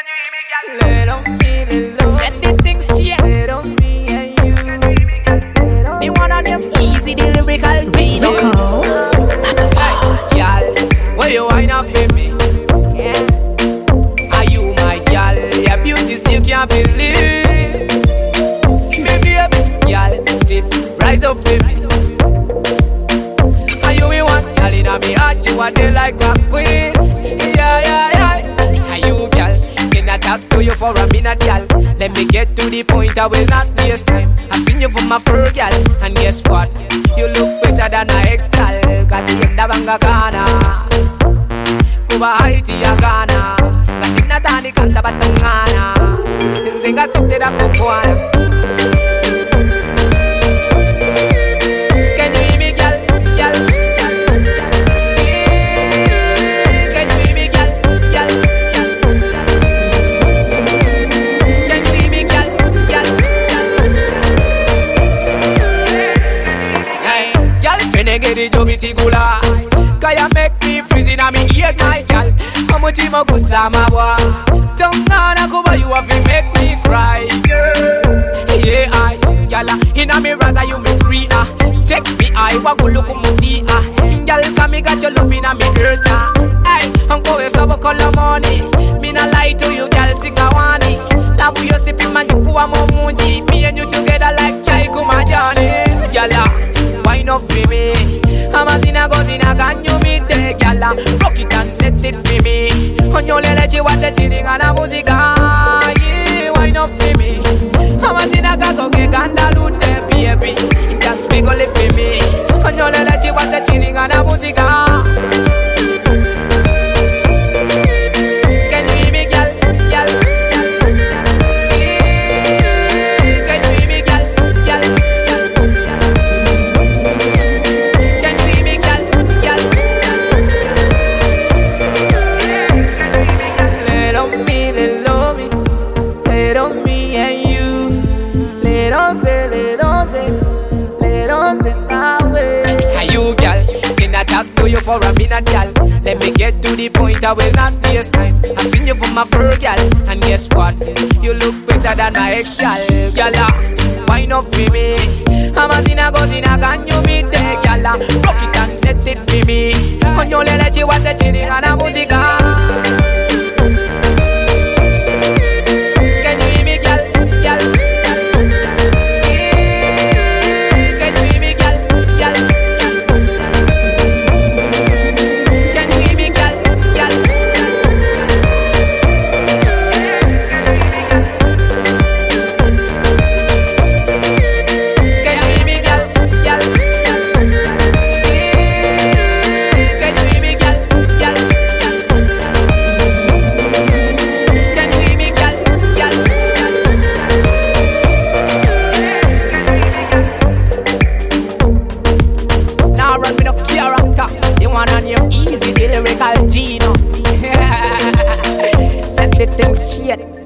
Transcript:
Let on me, set the things straight. Let on me and you. The one of them easy, the lyrical Gino. Y'all, where you wine up for me? Are you my gal? Your beauty still can't believe. Baby, y'all, stiff, rise up for me. Are you the one? Y'all in me heart, you are there like a queen. Yeah. Are you gal? Can I talk to you for a minute, gal? Let me get to the point, I will not waste time. I've seen you from my fur, gal, and guess what? You look better than my ex-gal. Got you in the banga kana Kuba Haiti ya Ghana Kasi natani kansa batangana Sinzinga sinte da kukwana. Can you hear me, gal? Can you hear me, gal? Can you hear me, gal? Hey, gal, finenge di jobiti gula. Kaya make me freezing and me ear night, gal. Come with him, go sama wa. Tongana kuba, you have to make me cry, girl. Yeah, gala, inna me raza you me free, take me eye, wa go look muti, Gal, come got your love inna me hurt, Hey, uncle we sabo color money. Me na lie to you, gal, sikawani. Love you sipping man, you kuwa momuji. Me and you together like chai kumajani. Gala, why not for me? Amazina gozina, can you meet the gala? Rock it and set it for me. On your leche, what the chilling and a musica. Yeah, why not for me? Amazina gago ke ganda lute baby. Just wiggle it for me. On your leche, what the chilling and a musica. Can you hear me, gal? Talk to you for a minute, gal. Let me get to the point, I will not waste time. I've seen you from my fur, gal, and guess what? You look better than my ex-gal. Gala, why not for me? Amazina gozina, can you meet the gala? Rock it and set it for me. On your leche, what the chilling and a musica. Can you hear me, gal? Easy, the lyrical Gino. Set the things straight.